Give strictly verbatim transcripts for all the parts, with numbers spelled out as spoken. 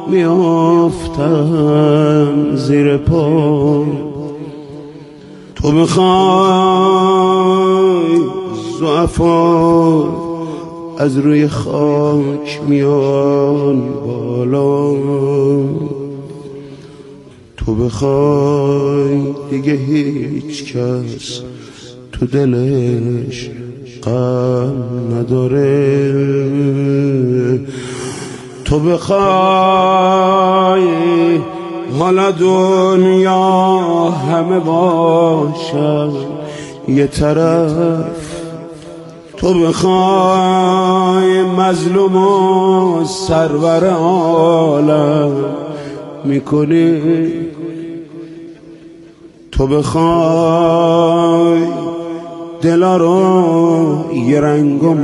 میافتم زیر پا. تو بخوای ضعفا از روی خاک میان بالا، تو بخوای دیگه هیچ کس تو دلش غم نداره. تو بخوای حالا دنیا همه باشن یه طرف، تو بخوای مظلوم و سرور عالم میکنی، تو بخوای دلا رو یه رنگ و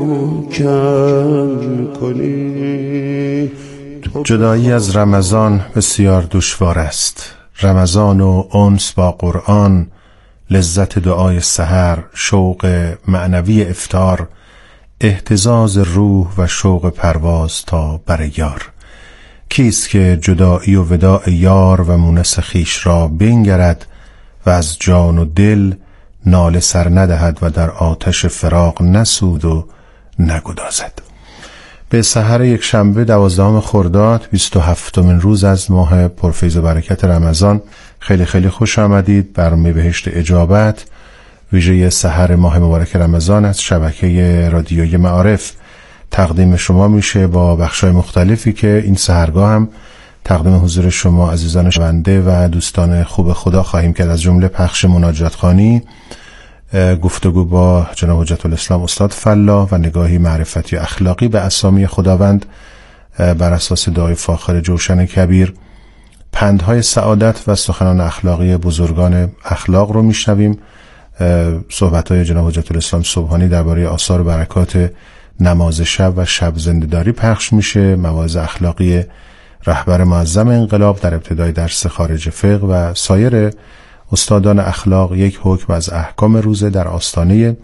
محکم کنی. جدایی از رمضان بسیار دشوار است. رمضان و انس با قرآن، لذت دعای سحر، شوق معنوی افطار، اهتزاز روح و شوق پرواز تا بر یار. کیست که جدایی و وداع یار و مونس خیش را بنگرد و از جان و دل ناله سر ندهد و در آتش فراق نسود و نگدازد. به سحر یک شنبه دوازدهم خرداد، بیست و هفتمین روز از ماه پرفیض و برکت رمضان، خیلی خیلی خوش آمدید. برنامه بهشت اجابت ویژه سحر ماه مبارک رمضان از شبکه رادیوی معارف تقدیم شما میشه با بخشای مختلفی که این سحرگاه هم تقدیم حضور شما عزیزان شنونده و دوستان خوب خدا خواهیم کرد. از جمله پخش مناجات خوانی، گفتگو با جناب حجت الاسلام استاد فلا و نگاهی معرفتی و اخلاقی به اسامی خداوند بر اساس دعای فاخر جوشن کبیر، پندهای سعادت و سخنان اخلاقی بزرگان اخلاق رو میشنویم. صحبت‌های جناب حجت الاسلام سبحانی درباره آثار و برکات نماز شب و شب زنده‌داری پخش میشه. مواعظ اخلاقی رهبر معظم انقلاب در ابتدای درس خارج فقه و سایر استادان اخلاق، یک حکم از احکام روزه در آستانه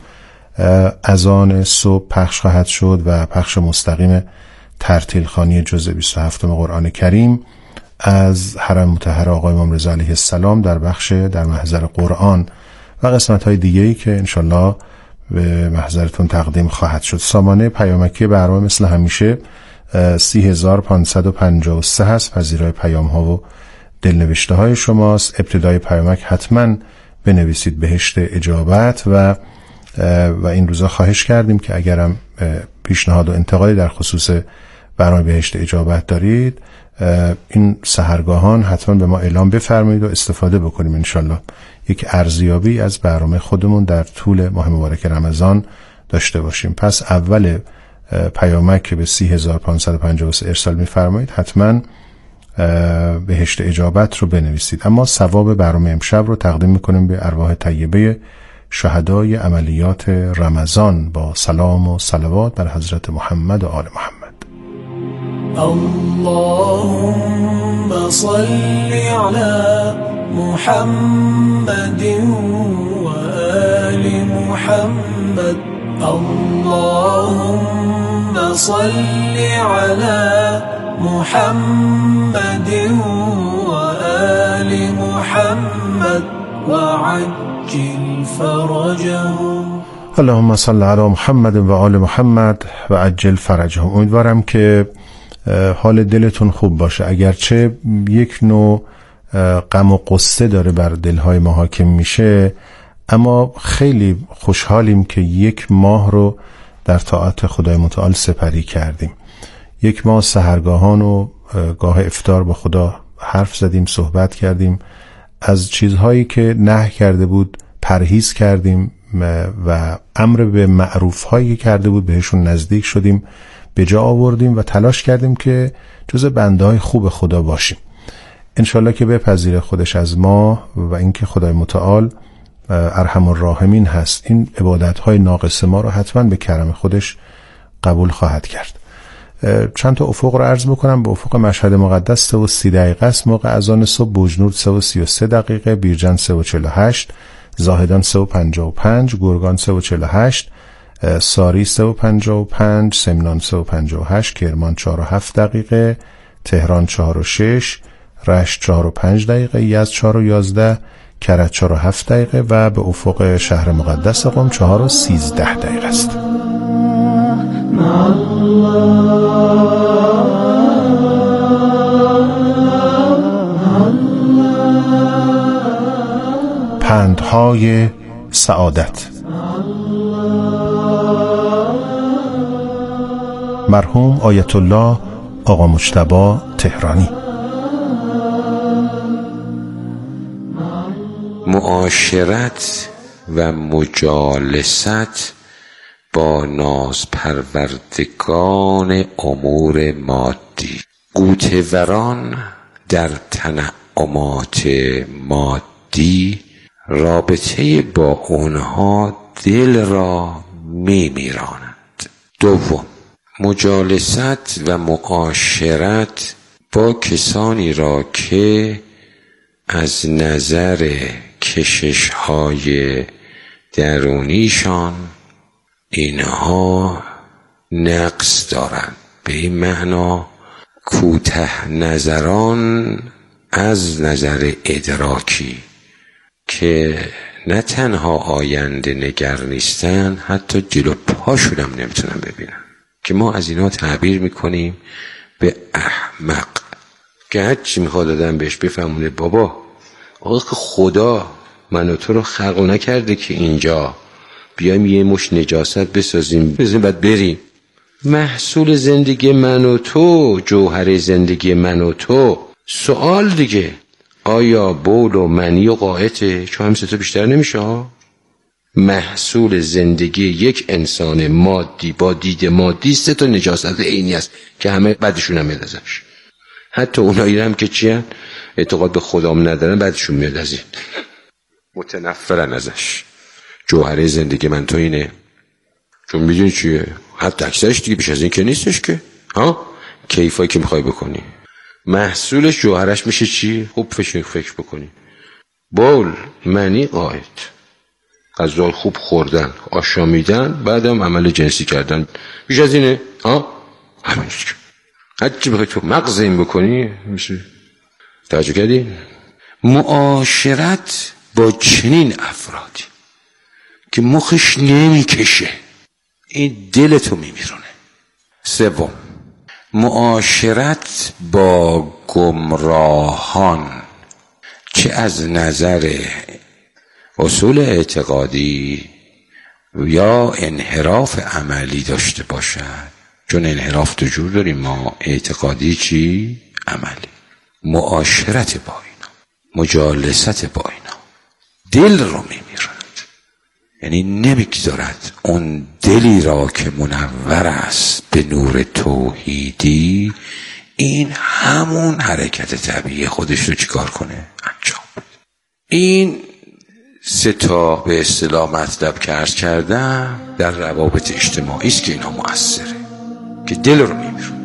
اذان صبح پخش خواهد شد و پخش مستقیم ترتیل خوانی جزء بیست و هفتم قرآن کریم از حرم مطهر آقای امام رضا علیه السلام در بخش در محضر قرآن و قسمت های دیگه‌ای که انشالله به محضرتون تقدیم خواهد شد. سامانه پیامکی برنامه مثل همیشه سی هزار پانصد و پنجاه و سه هست. پذیرای پیام ها و دلنوشته های شماست. ابتدای پیامک حتما بنویسید بهشت اجابت و و این روزا خواهش کردیم که اگرم پیشنهاد و انتقادی در خصوص برنامه بهشت اجابت دارید، این سحرگاهان حتما به ما اعلام بفرمایید و استفاده بکنیم. انشالله یک ارزیابی از برنامه خودمون در طول ماه مبارک رمضان داشته باشیم. پس اول پیامک که به سی هزار پانصد و پنجاه و سه ارسال می‌فرمایید حتما بهشت اجابت رو بنویسید. اما ثواب برنامه امشب رو تقدیم می‌کنیم به ارواح طیبه شهدای عملیات رمضان با سلام و صلوات بر حضرت محمد و آل محمد. اللهم صل على محمد و آل محمد. اللهم صل على محمد و آل محمد و عجل فرجهم. اللهم صل علی محمد و آل محمد و عجل فرجهم. امیدوارم که حال دلتون خوب باشه، اگرچه یک نوع غم و غصه داره بر دلهای ما حاکم میشه، اما خیلی خوشحالیم که یک ماه رو در طاعت خدای متعال سپری کردیم. یک ماه سحرگاهان و گاه افطار با خدا حرف زدیم، صحبت کردیم، از چیزهایی که نهی کرده بود پرهیز کردیم و امر به معروف هایی کرده بود بهشون نزدیک شدیم، به جا آوردیم و تلاش کردیم که جز بنده های خوب خدا باشیم. انشالله که بپذیره خودش از ما و اینکه خدای متعال ارحم الراحمین هست، این عبادت های ناقص ما رو حتما به کرم خودش قبول خواهد کرد. چند تا افق رو عرض بکنم. به افق مشهد مقدس سه و سی دقیقه است موقع اذان صبح، بوجنور سه و سی و سه دقیقه، بیرجند سه و چهل و هشت، زاهدان سه و پنجاه و پنج، گرگان سه و چهل و هشت، ساری سه و پنجاه و پنج، سمنان سه و پنجاه و هشت، کرمان چهار و هفت دقیقه، تهران چهار و شش، رشت چهار و پنج دقیقه، یزد چهار و یازده، کرج چهار و هفت دقیقه و به افق شهر مقدس قم چهار و سیزده دقیقه است. پندهای سعادت. مرحوم آیت الله آقا مجتبی تهرانی. معاشرت و مجالست با نازپروردگان امور مادی. غوطه‌وران در تنعمات مادی رابطه با اونها دل را میمیرانند. دوم، مجالست و معاشرت با کسانی را که از نظر کشش‌های درونیشان اینها نقص دارند، به این معنا کوته نظران از نظر ادراکی که نه تنها آینده نگر نیستن، حتی جلو پاشون هم نمیتونن ببینن، که ما از اینا تعبیر میکنیم به احمق. که هرچی میخواد آدم بهش بفهمونه بابا آقا که خدا من و تو رو خلق نکرده که اینجا بیایم یه مش نجاست بسازیم بزنیم بعد بریم. محصول زندگی من و تو، جوهر زندگی من و تو. سوال دیگه، آیا بول و منی و قاعته؟ چون هم سه تا بیشتر نمیشه ها. محصول زندگی یک انسان مادی با دید مادی سه تا نجاست عینی است که همه بعدشون هم میاد ازش. حتی اونایی هم که چی هن؟ اعتقاد به خدام ندارن بعدشون میاد از این، متنفرن ازش. جوهره زندگی من تو اینه، چون میدونی چیه؟ حتی اکثرش دیگه بیش از این که نیستش که ها. کیفایی که میخوای بکنی محصولش جوهرش میشه چی؟ خوب فکر فکر بکنی. بول، منی، قاعد، غذای خوب خوردن، آشامیدن، بعدم عمل جنسی کردن. بیش از اینه ها؟ همینش که هرچی بخوای تو مغز این بکنی میشه. توجه کردی؟ معاشرت با چنین افرادی که مخش نمیکشه، این دلتو میمیرونه. سوم، معاشرت با گمراهان، چه از نظر اصول اعتقادی یا انحراف عملی داشته باشد. چون انحراف دو جور داریم ما، اعتقادی چی؟ عملی. معاشرت با اینا، مجالست با اینا دل رو میمیرند، یعنی نمیگذارد اون دلی را که منور است به نور توحیدی، این همون حرکت طبیعی خودش رو چیکار کنه؟ انجام بده. این سه تا به اصطلاح مطلب که عرض کردم در روابط اجتماعی است که اینا مؤثره، که دل رو میمیرونه.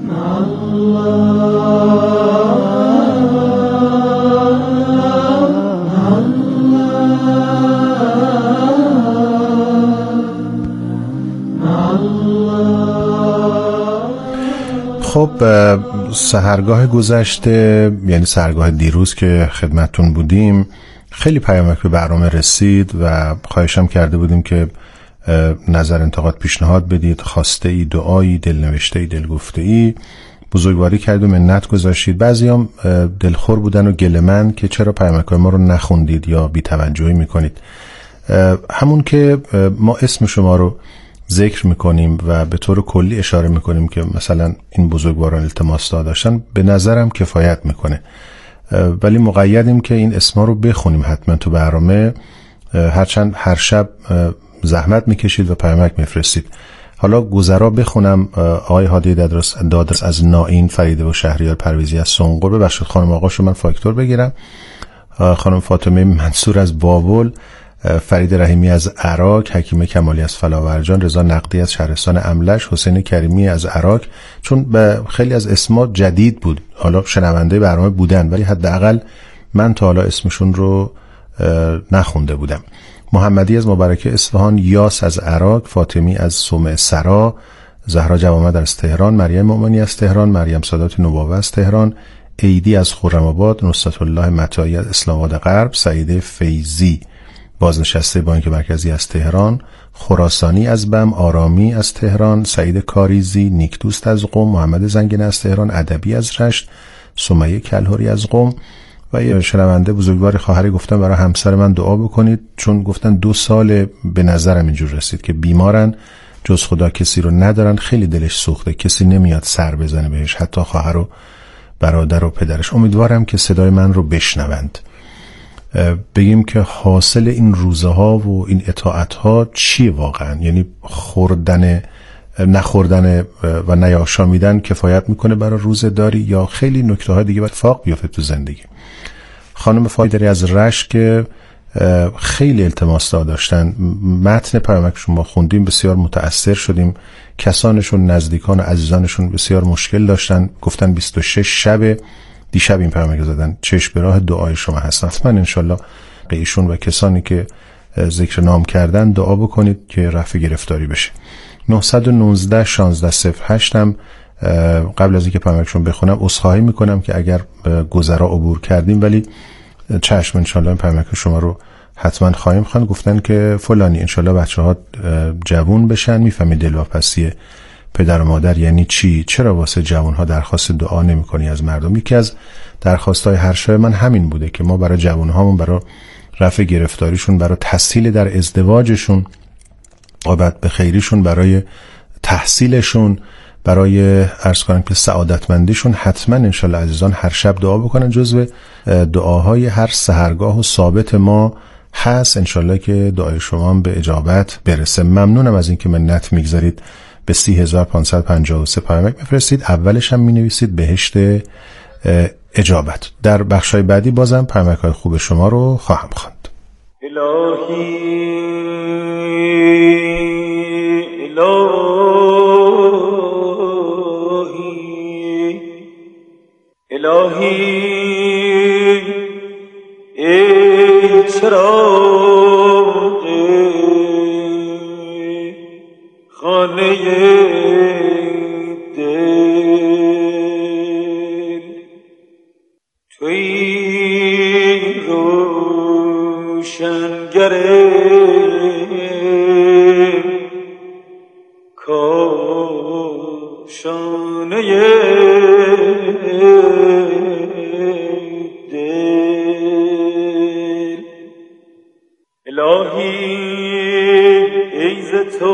خب سحرگاه گذشته، یعنی سحرگاه دیروز که خدمتتون بودیم، خیلی پیامک به برنامه رسید و خواهشم کرده بودیم که نظر، انتقاد، پیشنهاد بدید، خواسته ای، دعایی، دلنوشته ای، دلگفته ای. بزرگواری کرد و منت گذاشتید. بعضی هم دلخور بودن و گله‌مند که چرا پیامک‌های ما رو نخوندید یا بی‌توجهی میکنید. همون که ما اسم شما رو ذکر میکنیم و به طور کلی اشاره میکنیم که مثلا این بزرگواران التماس داشتن، به نظرم کفایت میکنه، ولی مقیدیم که این اسما رو بخونیم حتما تو برنامه، هرچند هر شب زحمت میکشید و پیامک میفرستید. حالا گذرا بخونم. آقای هادی دادرس, دادرس از نائین، فریده و شهریار پرویزی از سنقر، ببخشید خانم آقاشو من فاکتور بگیرم، خانم فاطمه منصور از بابل، فرید رحیمی از عراق، حکیم کمالی از فلاورجان، رضا نقدی از شهرستان املش، حسین کریمی از عراق. چون به خیلی از اسما جدید بود، حالا شنونده برنامه بودن ولی حداقل من تا حالا اسمشون رو نخونده بودم. محمدی از مبارکه اصفهان، یاس از عراق، فاطمی از سومه سرا، زهرا جوامد از تهران، مریم مومنی از تهران، مریم سادات نوباوه از تهران، ایدی از خرم‌آباد، نصرت الله متاعی از اسلام آباد غرب، سعیده فیضی بازنشسته بانک مرکزی از تهران، خراسانی از بم، آرامی از تهران، سعید کاریزی، نیکدوست از قم، محمد زنگنه از تهران، ادبی از رشت، سمیه کلهوری از قم و یه شنونده بزرگواری خواهری گفتن برای همسر من دعا بکنید، چون گفتن دو سال به نظرم اینجور رسید که بیمارن، جز خدا کسی رو ندارن، خیلی دلش سوخته، کسی نمیاد سر بزنه بهش، حتی خواهر و برادر و پدرش. امیدوارم که صدای من رو بشنوند. بگیم که حاصل این روزه ها و این اطاعت ها چیه واقعا؟ یعنی خوردن نخوردن و نیاشامیدن کفایت میکنه برای روزه داری یا خیلی نکته های دیگه اتفاق بیفته تو زندگی؟ خانم فایدری از رشت که خیلی التماس داشتن، متن پیامکشون ما خوندیم، بسیار متأثر شدیم، کسانشون نزدیکان و عزیزانشون بسیار مشکل داشتن، گفتن بیست و شش شب دیشب این پیامک زدن، چشم به راه دعای شما هستن. حتما انشالله ایشون و کسانی که ذکر نام کردن دعا بکنید که رفع گرفتاری بشه. نه یک نه شانزده صفر هشت هم قبل از اینکه پیامکشون بخونم عذرخواهی میکنم که اگر گذرا عبور کردیم، ولی چشم انشالله این پیامک شما رو حتما خواهیم خواند. گفتن که فلانی انشالله بچه ها جوون بشن، میفهمی دلواپسی پدر و مادر یعنی چی، چرا واسه جوان ها درخواست دعا نمی کنی از مردم؟ یکی از درخواست های هر شب من همین بوده که ما برای جوان هامون، برای رفع گرفتاریشون، برای تسهیل در ازدواجشون، عاقبت به خیریشون، برای تحصیلشون، برای عرض کنم که سعادتمندیشون، حتما انشالله عزیزان هر شب دعا بکنن. جزو دعاهای هر سحرگاه و ثابت ما هست، انشالله که دعای شما هم به اجابت برسه. ممنونم از اینکه منت میگذارید به سی هزار و پانصد و پنجاه و سه پیامک بفرستید، اولش هم می نویسید بهشت اجابت. در بخشای بعدی بازم پیامک های خوب شما رو خواهم خواند. الهی الهی الهی ای چراغ خانه دل، توی روشنگر کاشانه دل. الهی ای ز تو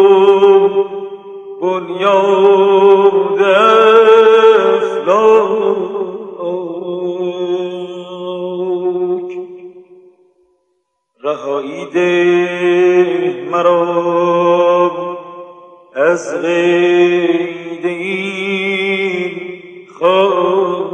بنیاد افلاک، رهایی ده مرا از قید این خاک.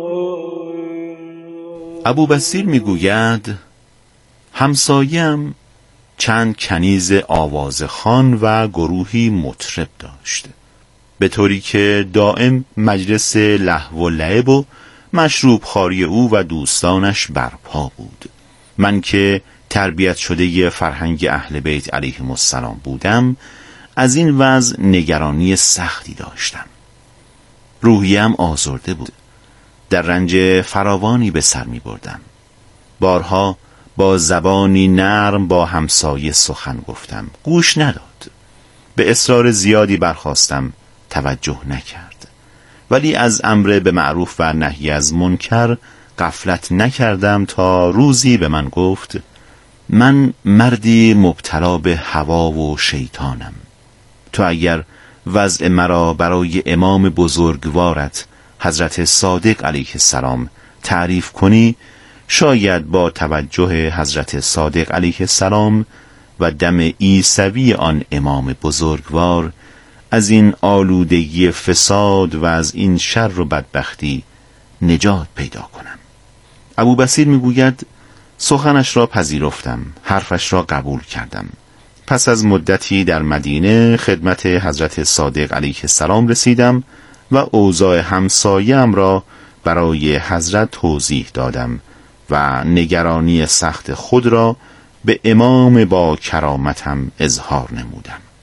ابوبصیر میگوید همسایم چند کنیز آوازخوان و گروهی مطرب داشت، به طوری که دائم مجلس لهو و لعب و مشروب خواری او و دوستانش برپا بود. من که تربیت شده فرهنگ اهل بیت علیهم السلام بودم، از این وضع نگرانی سختی داشتم. روحیم آزرده بود، در رنج فراوانی به سر می بردم. بارها با زبانی نرم با همسایه سخن گفتم، گوش نداد. به اصرار زیادی برخاستم، توجه نکرد. ولی از امر به معروف و نهی از منکر غفلت نکردم تا روزی به من گفت من مردی مبتلا به هوا و شیطانم. تو اگر وضع مرا برای امام بزرگوارت حضرت صادق علیه السلام تعریف کنی، شاید با توجه حضرت صادق علیه السلام و دم عیسوی آن امام بزرگوار از این آلودگی فساد و از این شر و بدبختی نجات پیدا کنم. ابوبصیر میگوید سخنش را پذیرفتم، حرفش را قبول کردم. پس از مدتی در مدینه خدمت حضرت صادق علیه السلام رسیدم و اوضاع همسایه‌ام را برای حضرت توضیح دادم و نگرانی سخت خود را به امام با کرامتم اظهار نمودم.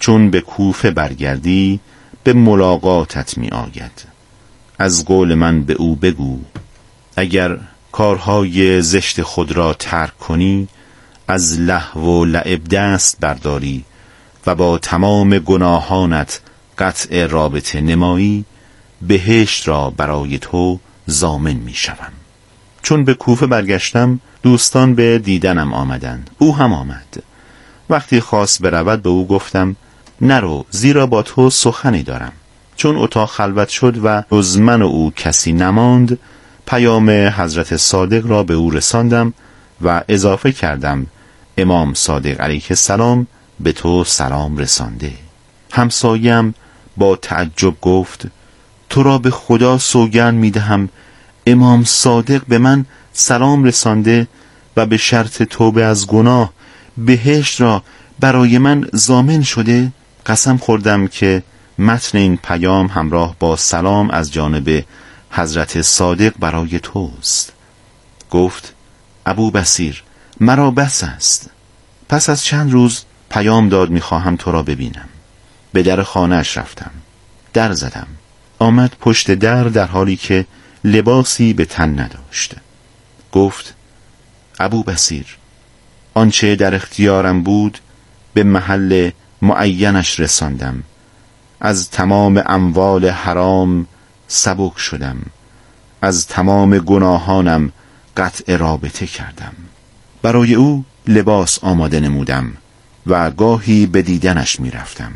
چون به کوفه برگردی به ملاقاتت می آید. از قول من به او بگو اگر کارهای زشت خود را ترک کنی، از لهو و لعب دست برداری و با تمام گناهانت قطع رابطه نمایی، بهشت را برای تو ضامن می شوم. چون به کوفه برگشتم دوستان به دیدنم آمدند. او هم آمد. وقتی خواست برود به او گفتم نرو، زیرا با تو سخنی دارم. چون اتاق خلوت شد و جز من و او کسی نماند، پیام حضرت صادق را به او رساندم و اضافه کردم امام صادق علیه السلام به تو سلام رسانده. همسایم با تعجب گفت تو را به خدا سوگند می دهم امام صادق به من سلام رسانده و به شرط توبه از گناه بهشت را برای من ضامن شده. قسم خوردم که متن این پیام همراه با سلام از جانب حضرت صادق برای توست. گفت ابو بصیر مرا بس است. پس از چند روز پیام داد میخواهم تو را ببینم. به در خانه‌اش رفتم. در زدم. آمد پشت در در حالی که لباسی به تن نداشت. گفت ابو بصیر آنچه در اختیارم بود به محل معینش رساندم. از تمام اموال حرام سبک شدم. از تمام گناهانم قطع رابطه کردم. برای او لباس آماده نمودم و گاهی به دیدنش می رفتم.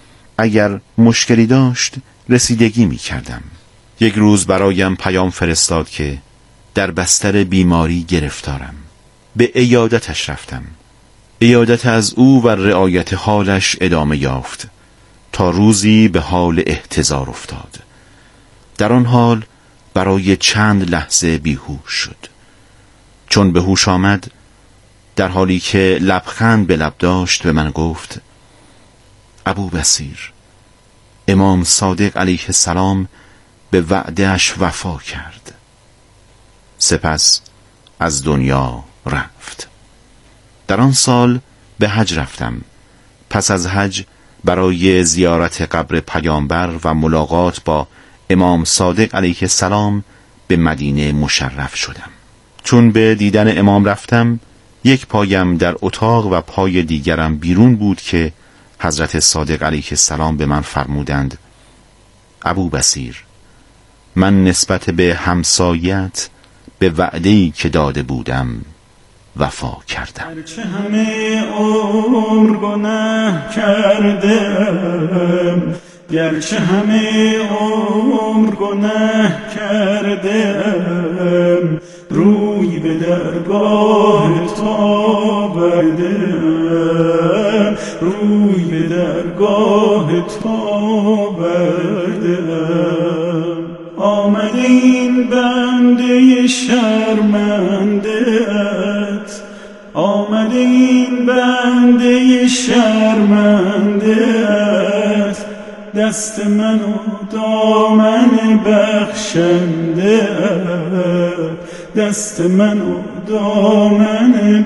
اگر مشکلی داشت رسیدگی می کردم. یک روز برایم پیام فرستاد که در بستر بیماری گرفتارم. به عیادتش رفتم. عیادت از او و رعایت حالش ادامه یافت تا روزی به حال احتضار افتاد. در آن حال برای چند لحظه بیهوش شد. چون به هوش آمد در حالی که لبخند به لب داشت به من گفت ابو بصیر امام صادق علیه السلام به وعدهش وفا کرد. سپس از دنیا رفت. در آن سال به حج رفتم. پس از حج برای زیارت قبر پیامبر و ملاقات با امام صادق علیه السلام به مدینه مشرف شدم. چون به دیدن امام رفتم یک پایم در اتاق و پای دیگرم بیرون بود که حضرت صادق علیه السلام به من فرمودند ابو بصیر من نسبت به همسایت به وعده‌ای که داده بودم وفا کردم. هرچه همه عمر گناه کردم، گرچه همه عمر گناه کردم، روی به درگاه تو بردم، روی به درگاه تو بردم. آمد این بنده شرمنده‌ات، آمد این بنده شرمنده‌ات، دست من و دامن بخشنده‌ات، دست من و دامن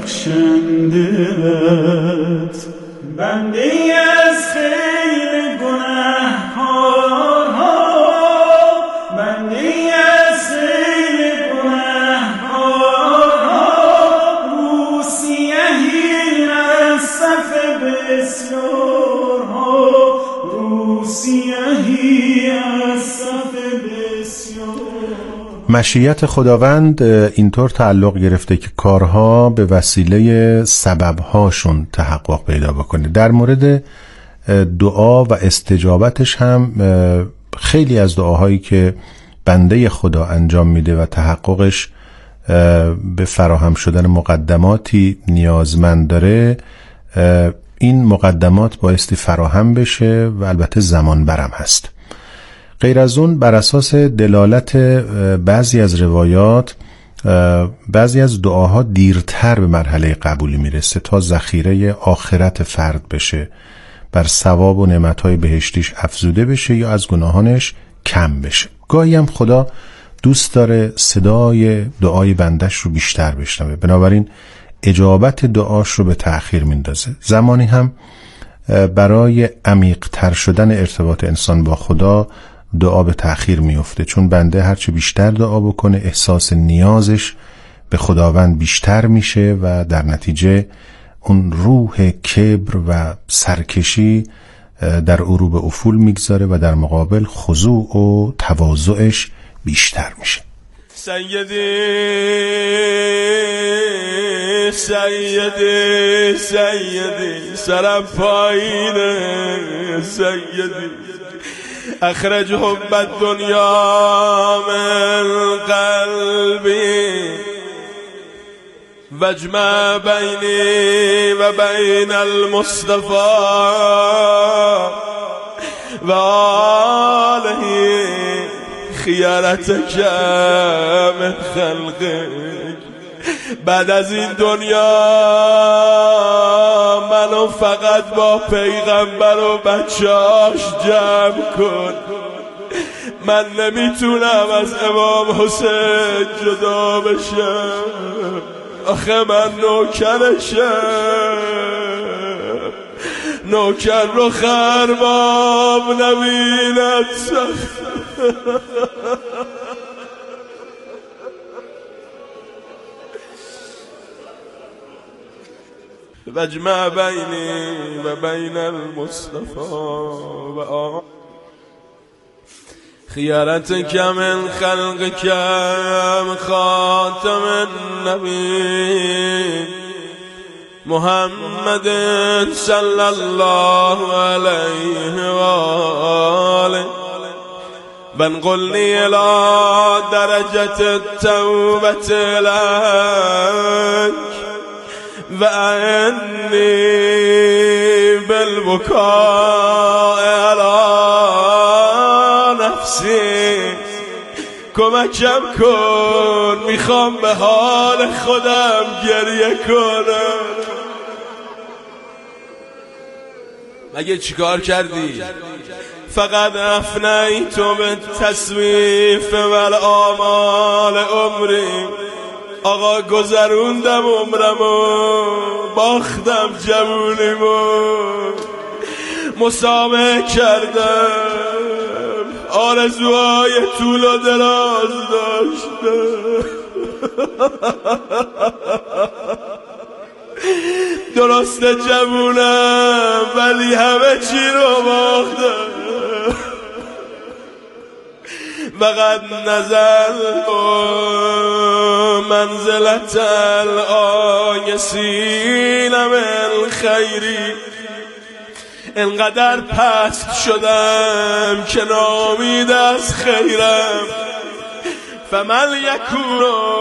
بخشنده‌ات. بنده از خیل گناهکارها، بنده از خیل گناهکارها، رو سیهی از صف بسیارها، رو سیهی از صف بسیار. مشیت خداوند اینطور تعلق گرفته که کارها به وسیله سببهاشون تحقق پیدا بکنه. در مورد دعا و استجابتش هم خیلی از دعاهایی که بنده خدا انجام میده و تحققش به فراهم شدن مقدماتی نیازمند داره، این مقدمات بایستی فراهم بشه و البته زمان برم هست. غیر از اون بر اساس دلالت بعضی از روایات بعضی از دعاها دیرتر به مرحله قبولی میرسه تا ذخیره آخرت فرد بشه، بر ثواب و نعمتهای بهشتیش افزوده بشه یا از گناهانش کم بشه. گاهی هم خدا دوست داره صدای دعای بندش رو بیشتر بشنوه، بنابراین اجابت دعاش رو به تأخیر میندازه. زمانی هم برای عمیق تر شدن ارتباط انسان با خدا دعا به تأخیر میفته، چون بنده هرچه بیشتر دعا بکنه احساس نیازش به خداوند بیشتر میشه و در نتیجه اون روح کبر و سرکشی در او به افول میگذاره و در مقابل خضوع و تواضعش بیشتر میشه. سیدی سیدی سیدی سرم پایینه سیدی اخرج حب الدنیا من قلبی واجمع بینی و بین المصطفى و آله خیارتک من خلقک. بعد از این دنیا منو فقط با پیغمبر و بچه‌اش جمع کن. من نمیتونم از امام حسین جدا بشم، آخه من نوکرشم، نوکر رو خرباب نبیند. واجمع بینی و بین المصطفى و آل خیارتک من خلقک خاتم النبی محمد صلی الله علیه و آله بنقلنی الى درجة التوبة لك و انی بالبکاء علی نفسی. کمکم کن، میخوام به حال خودم گریه کنم. مگه چیکار کردی؟ فقط افنیت به تصویف و آمال عمری. آقا گذروندم عمرمو، باختم جوونیمو، مسامحه کردم، آرزوهای طول و دراز داشتم. درسته جوونم ولی همه چی رو باختم. وقد نزلت منزلت الآیسین من خیری. انقدر پست شدم که نامید از خیرم. فمن یکون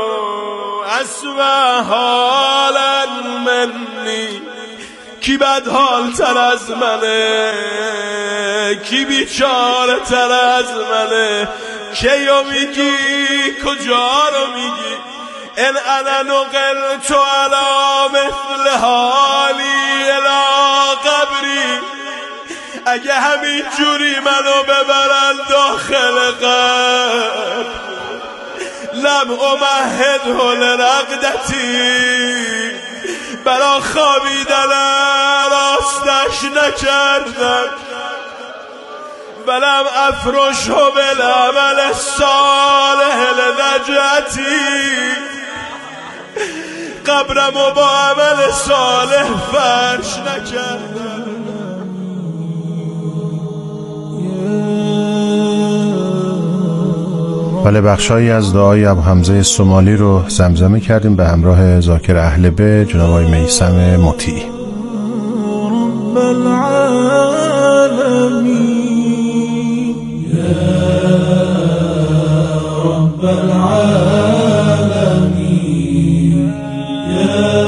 اسوأ حالا منی. کی بد حال تر از منه، کی بیچاره تر از منه. کیو میگی، کجا رو میگی؟ ان انا نقلت علی مثل حالی الی قبری. اگه همین جوری منو ببرن داخل قبر، لم امهده لرقدتی. برا خوابیدن راستش نکردم. ولم افرشه بالعمل الصالح لنجاتی. قبرمو با عمل صالح فرش نکردم. بله، بخشایی از دعای ابو حمزه سومالی رو زمزمه کردیم به همراه ذاکر اهل بیت جناب آقای میثم مطیعی. رب العالمین یا رب العالمین یا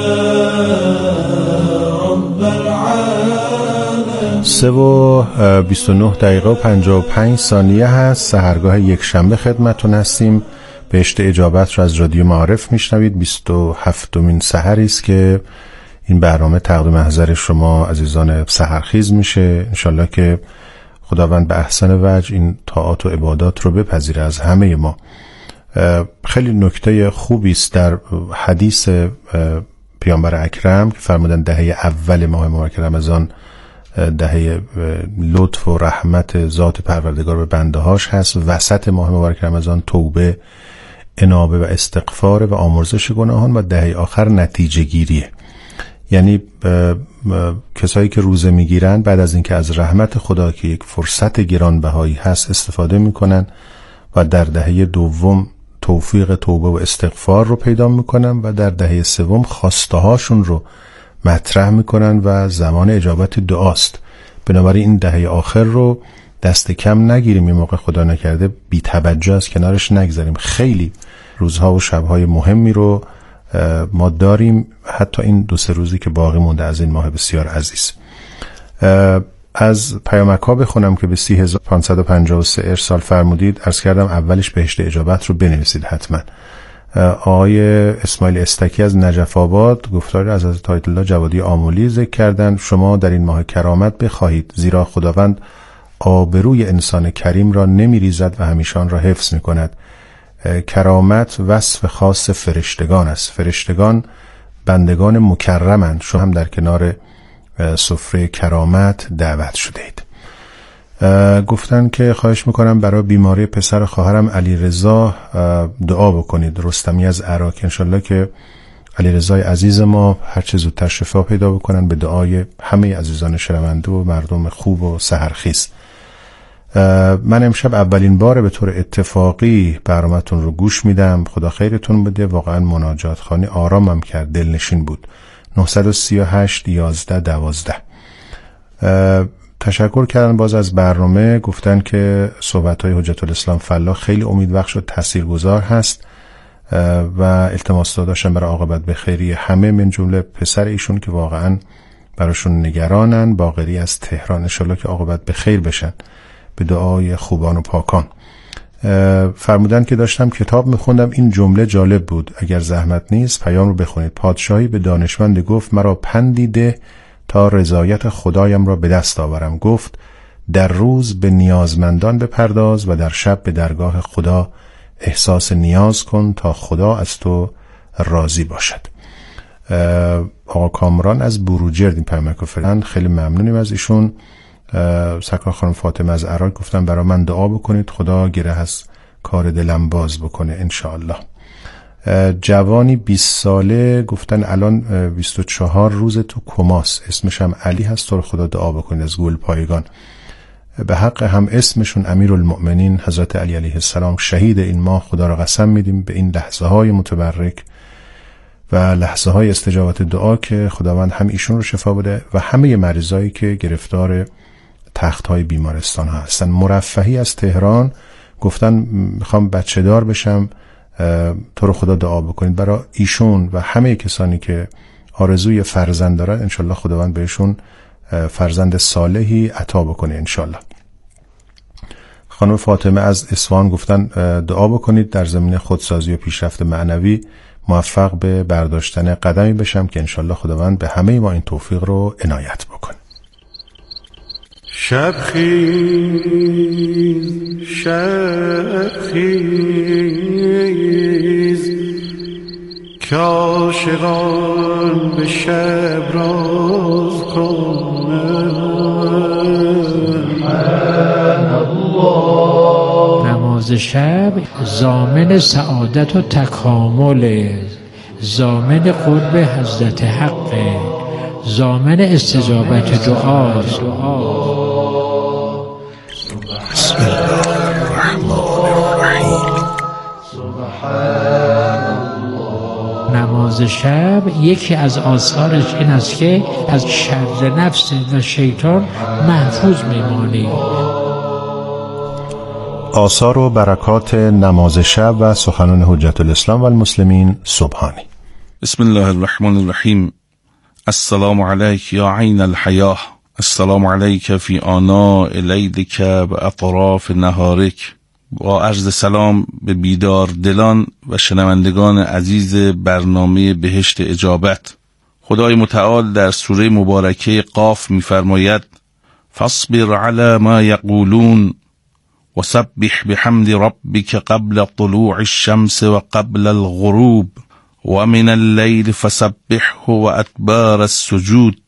رب العالمین. سه و بیست و نه دقیقه و پنجاه و پنج ثانیه هست. سحرگاه یک شنبه خدمتتون هستیم. بهشت اجابت رو از رادیو معارف میشنوید. بیست و هفتمین سحری است که این برنامه تقدیم محضر شما عزیزان سحرخیز میشه. انشالله که خداوند به احسن وجه این طاعات و عبادات رو بپذیره از همه ما. خیلی نکته خوبی است در حدیث پیامبر اکرم که فرمودن دهه اول ماه مبارک رمضان دهه لطف و رحمت ذات پروردگار به بنده هاش هست. وسط ماه مبارک رمضان توبه، انابه و استغفار و آمرزش گناهان و دهه آخر نتیجه گیریه. یعنی کسایی که روزه میگیرن بعد از اینکه از رحمت خدا که یک فرصت گرانبهایی هست استفاده میکنن و در دهه دوم توفیق توبه و استغفار رو پیدا میکنن و در دهه سوم خواسته هاشون رو مطرح میکنن و زمان اجابت دعاست. بنابراین این دهه آخر رو دست کم نگیریم، این موقع خدا نکرده بی توجه از کنارش نگذاریم. خیلی روزها و شبهای مهمی رو ما داریم، حتی این دو سه روزی که باقی مونده از این ماه بسیار عزیز. از پیامک ها بخونم که به سی هزار و پانصد و پنجاه و سه ارسال فرمودید. عرض کردم اولش بهشت اجابت رو بنویسید حتما. آقای اسماعیل استکی از نجف آباد گفتاری از حضرت آیت الله جوادی آملی ذکر کردن. شما در این ماه کرامت بخواهید، زیرا خداوند آبروی انسان کریم را نمیریزد و همیشه آن را حفظ میکند. کرامت وصف خاص فرشتگان است. فرشتگان بندگان مکرمند. شما هم در کنار سفره کرامت دعوت شده اید. گفتن که خواهش میکنم برای بیماری پسر خواهرم علی رضا دعا بکنید، رستمی از عراق. انشالله که علی رضای عزیز ما هر چه زودتر شفا پیدا بکنن به دعای همه عزیزان شنونده و مردم خوب و سحرخیز. من امشب اولین بار به طور اتفاقی برنامه‌تون رو گوش میدم. خدا خیرتون بده. واقعا مناجات خانی آرامم کرد، دلنشین بود. نه سه هشت یازده دوازده. تشکر کردن باز از برنامه. گفتن که صحبت‌های حجت الاسلام فلاح خیلی امیدبخش و تاثیرگذار هست و التماس داشتن برای عاقبت به خیری همه، من جمله پسر ایشون که واقعا براشون نگرانن. باقری از تهران، ان شاءالله که عاقبت به خیر بشن به دعای خوبان و پاکان. فرمودن که داشتم کتاب میخوندم، این جمله جالب بود، اگر زحمت نیست پیام رو بخونید. پادشاهی به دانشمند گفت مرا پندی ده تا رضایت خدایم را به دست آورم. گفت در روز به نیازمندان بپرداز و در شب به درگاه خدا احساس نیاز کن تا خدا از تو راضی باشد. آقا کامران از بروجرد این پیامک فرستادن، خیلی ممنونیم از ایشون. سرکار خانم فاطمه از عراق گفتن برای من دعا بکنید خدا گره از کار دلم باز بکنه انشاءالله. جوانی بیست ساله گفتن الان بیست و چهار روز تو کماس، اسمش هم علی هست، تو خدا دعا بکنید از گل پایگان. به حق هم اسمشون امیرالمؤمنین حضرت علی علیه السلام شهید این ماه، خدا را قسم میدیم به این لحظه های متبرک و لحظه های استجابت دعا که خداوند هم ایشون رو شفا بده و همه مریضایی که گرفتار تخت های بیمارستان ها هستن. مرفهی از تهران گفتن میخوام بچه دار بشم، تو رو خدا دعا بکنید برای ایشون و همه کسانی که آرزوی فرزند دارن. انشالله خداوند بهشون فرزند صالحی عطا بکنه انشالله. خانم فاطمه از اصفهان گفتن دعا بکنید در زمینه خودسازی و پیشرفت معنوی موفق به برداشتن قدمی بشم که انشالله خداوند به همه ما این توفیق رو عنایت بکنه. شب خیز شب خیز که عاشقان به شب راز کنند. نماز شب ضامن سعادت و تکامل، ضامن قرب حضرت حق، ضامن استجابت دعاست. بسم الله الرحمن الرحیم. نماز شب یکی از آثارش این است که از شر نفس و شیطان محفوظ میمانی. آثار و برکات نماز شب و سخنان حجت الاسلام و المسلمین سبحانی. بسم الله الرحمن الرحیم. السلام علیک یا عین الحیاه، السلام علیک فی آناء لیلک و اطراف نهارک. با عرض سلام به بیدار دلان و شنوندگان عزیز برنامه بهشت اجابت. خدای متعال در سوره مبارکه قاف می‌فرماید فاصبر علی ما یقولون و سبح بحمد ربک قبل طلوع الشمس و قبل الغروب و من اللیل فسبحه و ادبار السجود.